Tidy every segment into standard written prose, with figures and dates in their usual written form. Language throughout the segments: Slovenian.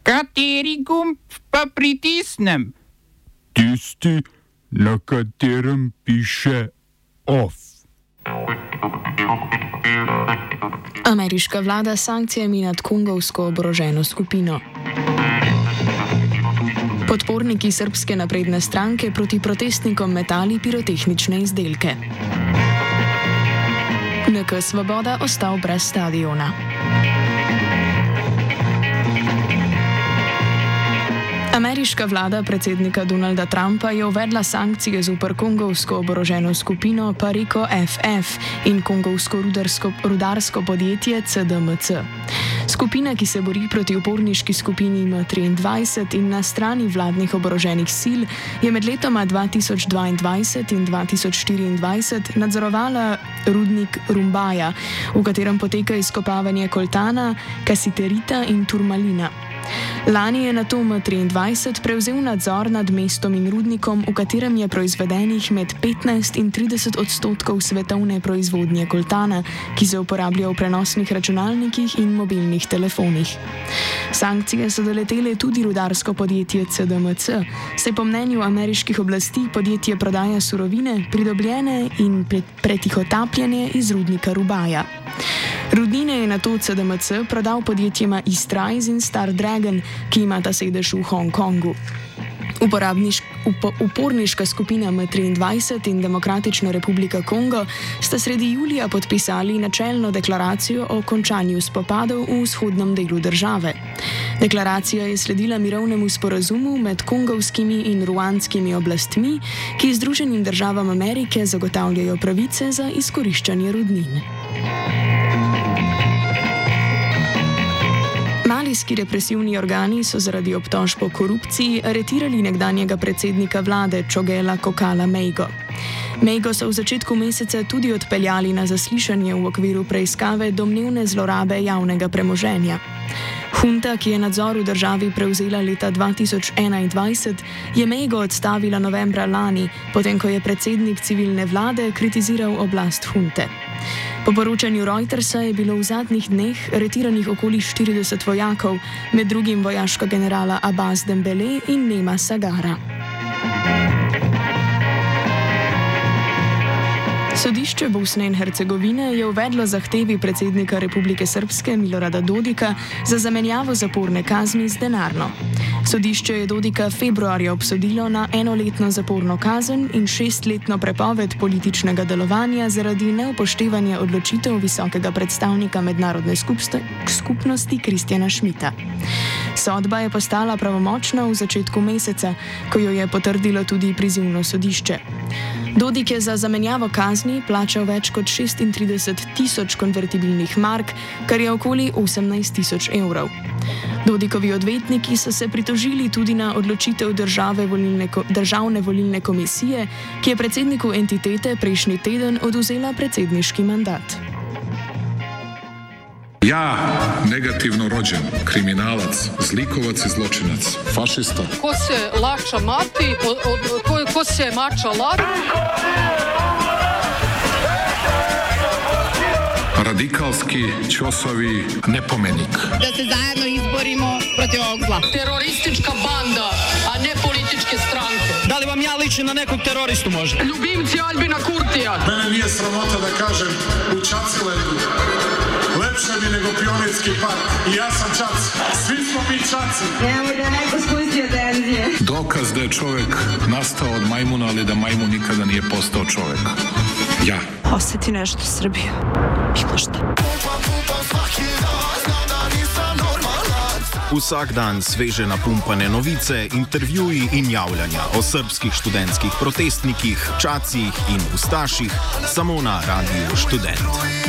Kateri gumb pa pritisnem? Tisti, na katerem piše OFF. Ameriška vlada s sankcijami nad kongovsko oboroženo skupino. Podporniki Srbske napredne stranke proti protestnikom metali pirotehnične izdelke. NK Svoboda ostal brez stadiona. Ameriška vlada predsednika Donalda Trumpa je uvedla sankcije zoper kongovsko oboroženo skupino Pariko FF in kongovsko rudarsko podjetje CDMC. Skupina, ki se bori proti uporniški skupini M23 in na strani vladnih oboroženih sil, je med letoma 2022 in 2024 nadzorovala rudnik Rumbaja, v katerem poteka izkopavanje koltana, kasiterita in turmalina. Lani je nato M23 prevzel nadzor nad mestom in rudnikom, v katerem je proizvedenih med 15 in 30% svetovne proizvodnje koltana, ki se uporablja v prenosnih računalnikih in mobilnih telefonih. Sankcije so doletele tudi rudarsko podjetje CDMC, saj po mnenju ameriških oblasti podjetje prodaja surovine, pridobljene in pretihotapljene iz rudnika Rumbaja. Rudnine je nato CDMC prodal podjetjema Eastrise in Star Dragon, ki imata sedež v Hongkongu. Uporniška skupina M23 in Demokratična republika Kongo sta sredi julija podpisali načelno deklaracijo o končanju spopadov v vzhodnem delu države. Deklaracija je sledila mirovnemu sporazumu med kongovskimi in ruandskimi oblastmi, ki Združenim državam Amerike zagotavljajo pravice za izkoriščanje rudnin. Malijski represivni organi so zaradi obtožb o korupciji aretirali nekdanjega predsednika vlade Čogela Kokala Mejgo. Mejgo so v začetku meseca tudi odpeljali na zaslišanje v okviru preiskave domnevne zlorabe javnega premoženja. Hunta, ki je nadzor v državi prevzela leta 2021, je Mejgo odstavila novembra lani, potem ko je predsednik civilne vlade kritiziral oblast hunte. Po poročanju Reutersa je bilo v zadnjih dneh aretiranih okoli 40 vojakov, med drugim vojaška generala Abbas Dembele in Nema Sagara. Sodišče Bosne in Hercegovine je uvedlo zahtevi predsednika Republike Srpske Milorada Dodika za zamenjavo zaporne kazni z denarno. Sodišče je Dodika februarja obsodilo na 1-letno zaporno kazen in 6-letno prepoved političnega delovanja zaradi neupoštevanja odločitev visokega predstavnika mednarodne skupnosti Kristjana Schmidta. Sodba je postala pravomočna v začetku meseca, ko jo je potrdilo tudi prizivno sodišče. Dodik je za zamenjavo kazni plačal več kot 36.000 konvertibilnih mark, kar je okoli 18.000 evrov. Dodikovi odvetniki so se pritožili tudi na odločitev Državne volilne komisije, ki je predsedniku entitete prejšnji teden odvzela predsedniški mandat. Ja, negativno rođen, kriminalac, zlikovac i zločinac, fašista. Ko se lača mati, ko se mača lati. Radikalski, ćosavi, nepomenik. Da se zajedno izborimo protiv ovog zla. Teroristička banda, a ne političke stranke. Da li vam ja ličim na nekog teroristu možda? Ljubimci Albina Kurtija. Mene nije sramota da kažem u Čacilendu. Lepše mi nego Pionirski park. I ja sam Čac. Svi smo mi Čaci. Nemoj da neko spustio tenzije. Dokaz da je čovjek nastao od majmuna, ali da majmun nikada nije postao čovjek. Ja. Osjeti nešto Srbiju. Bilo šta. Vsak dan sveže napumpane novice, intervjuji in javljanja o srbskih študentskih protestnikih, čacih in ustaših samo na Radiu Študent.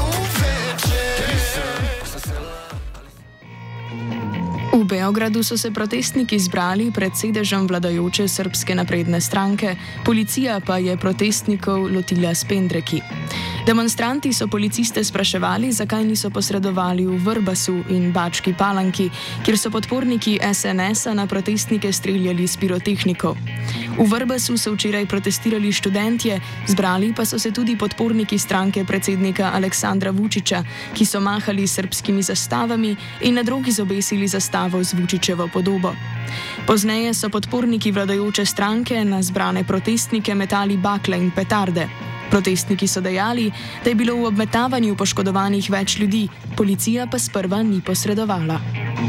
V Beogradu so se protestniki zbrali pred sedežem vladajoče Srpske napredne stranke, policija pa je protestnikov lotila s pendreki. Demonstranti so policiste spraševali, zakaj niso posredovali v Vrbasu in Bački Palanki, kjer so podporniki SNS-a na protestnike streljali s pirotehniko. V Vrbasu so včeraj protestirali študentje, zbrali pa so se tudi podporniki stranke predsednika Aleksandra Vučića, ki so mahali s srbskimi zastavami in na drugi zobesili zastavo z Vučićevo podobo. Pozneje so podporniki vladajoče stranke na zbrane protestnike metali bakle in petarde. Protestniki so dejali, da je bilo v obmetavanju poškodovanih več ljudi, policija pa sprva ni posredovala.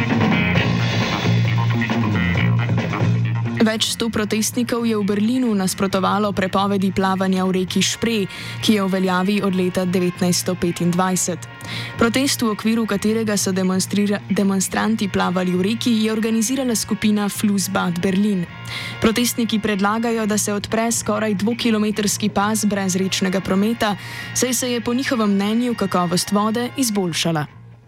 Več 100 protestnikov je v Berlinu nasprotovalo prepovedi plavanja v reki Spree, ki je v veljavi od leta 1925. Protest, v okviru katerega so demonstranti plavali v reki, je organizirala skupina Flussbad Berlin. Protestniki predlagajo, da se odpre skoraj 2-kilometrski pas brez rečnega prometa, saj se je po njihovem mnenju kakovost vode izboljšala.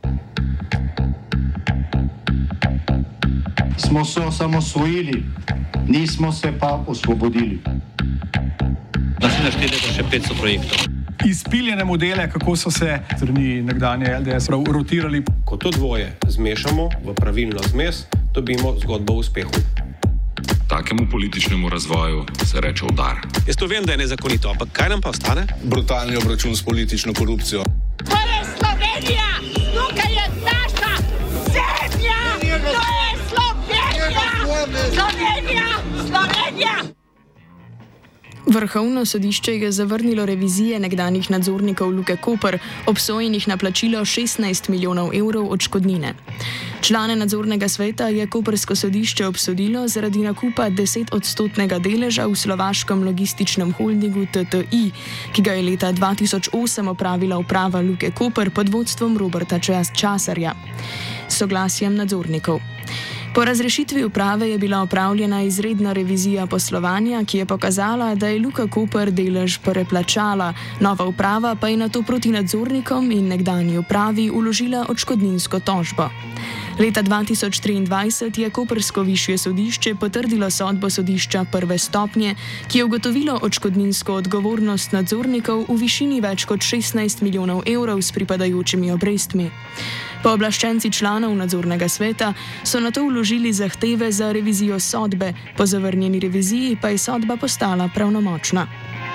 Smo se osamosvojili, nismo se pa osvobodili. Naslednje 4 leta še 500 projektov. Izpiljene modele, kako so se strani nekdanje LDS rotirali. Ko to dvoje zmešamo v pravilno zmes, dobimo zgodbo o uspehu. Takemu političnemu razvoju se reče udar. Jaz to vem, da je nezakonito, ampak kaj nam pa ostane? Brutalni obračun s politično korupcijo. To je Slovenija! Tukaj je naša zemlja! To je Slovenija! Slovenija! Slovenija! Vrhovno sodišče je zavrnilo revizije nekdanjih nadzornikov Luke Koper, obsojenih na plačilo 16 milijonov evrov odškodnine. Člane nadzornega sveta je koprsko sodišče obsodilo zaradi nakupa 10-odstotnega deleža v slovaškem logističnem holdingu TTI, ki ga je leta 2008 opravila uprava Luke Koper pod vodstvom Roberta Časarja s soglasjem nadzornikov. Po razrešitvi uprave je bila opravljena izredna revizija poslovanja, ki je pokazala, da je Luka Koper delež preplačala, nova uprava pa je nato proti nadzornikom in nekdanji upravi vložila odškodninsko tožbo. Leta 2023 je koprsko višje sodišče potrdilo sodbo sodišča prve stopnje, ki je ugotovilo odškodninsko odgovornost nadzornikov v višini več kot 16 milijonov evrov s pripadajočimi obrestmi. Pooblaščenci članov nadzornega sveta so nato vložili zahteve za revizijo sodbe, po zavrnjeni reviziji pa je sodba postala pravnomočna.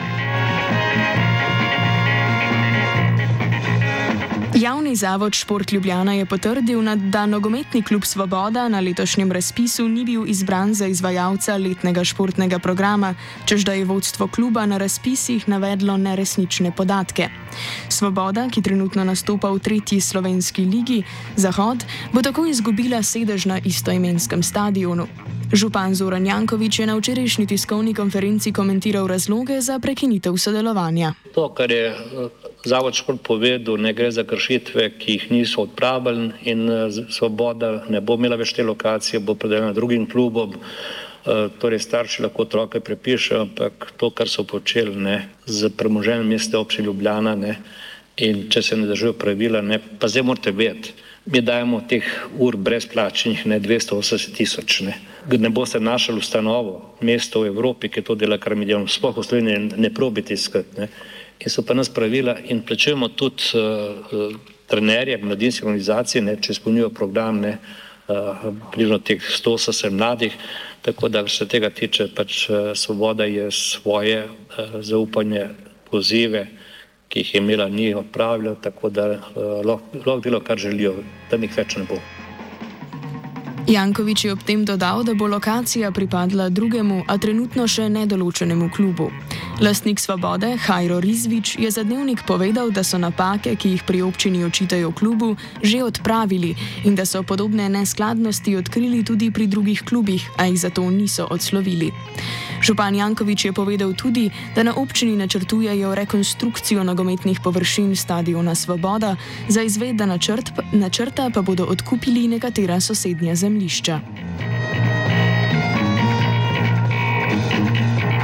Javni zavod Šport Ljubljana je potrdil, da nogometni klub Svoboda na letošnjem razpisu ni bil izbran za izvajalca letnega športnega programa, čež da je vodstvo kluba na razpisih navedlo neresnične podatke. Svoboda, ki trenutno nastopa v 3. slovenski ligi, Zahod, bo tako izgubila sedež na istoimenskem stadionu. Župan Zoran Janković je na včerajšnji tiskovni konferenci komentiral razloge za prekinitev sodelovanja. To, kar je Zavod Šport povedal, ne gre za kršitve, ki jih niso odpravili in Svoboda ne bo imela več te lokacije, bo predeljena drugim klubom. Torej starši lahko otroke prepišejo, ampak to, kar so počeli z premoženjem Mestne občine Ljubljana in če se ne držijo pravila, pa zdaj morate vedeti, mi dajemo teh ur brezplačnih 280 000. Ne boste našli ustanovo, mesto v Evropi, ki to dela kar milijon, sploh v Sloveniji ne probite iskati. In so pa nas pravila in plačujemo tudi trenerje, mladinske organizacije, če izpolnjujo program, približno teh 180 mladih, tako da se tega tiče, pač Svoboda je svoje zaupanje, pozive, ki jih je imela, ni odpravljal, tako da lahko delo, kar želijo, da jih več ne bo. Janković je ob tem dodal, da bo lokacija pripadla drugemu, a trenutno še nedoločenemu klubu. Lastnik Svobode, Hajro Rizvič, je za Dnevnik povedal, da so napake, ki jih pri občini očitajo klubu, že odpravili in da so podobne neskladnosti odkrili tudi pri drugih klubih, a jih zato niso odslovili. Župan Janković je povedal tudi, da na občini načrtujejo rekonstrukcijo nogometnih površin stadiona Svoboda, za izvedba načrta pa bodo odkupili nekatera sosednja zemljišča.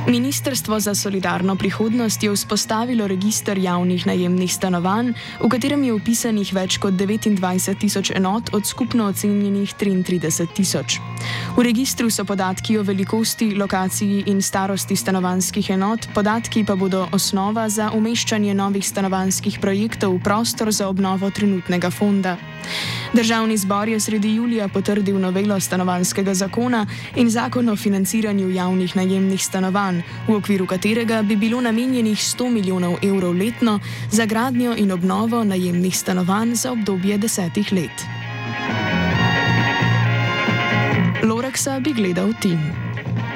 Ministrstvo za solidarno prihodnost je vzpostavilo register javnih najemnih stanovanj, v katerem je vpisanih več kot 29.000 enot od skupno ocenjenih 33.000. V registru so podatki o velikosti, lokaciji in starosti stanovanjskih enot, podatki pa bodo osnova za umeščanje novih stanovanjskih projektov v prostor za obnovo trenutnega fonda. Državni zbor je sredi julija potrdil novelo stanovanjskega zakona in zakon o financiranju javnih najemnih stanovanj, v okviru katerega bi bilo namenjenih 100 milijonov evrov letno za gradnjo in obnovo najemnih stanovanj za obdobje 10 let. Loreksa bi gledal Tim.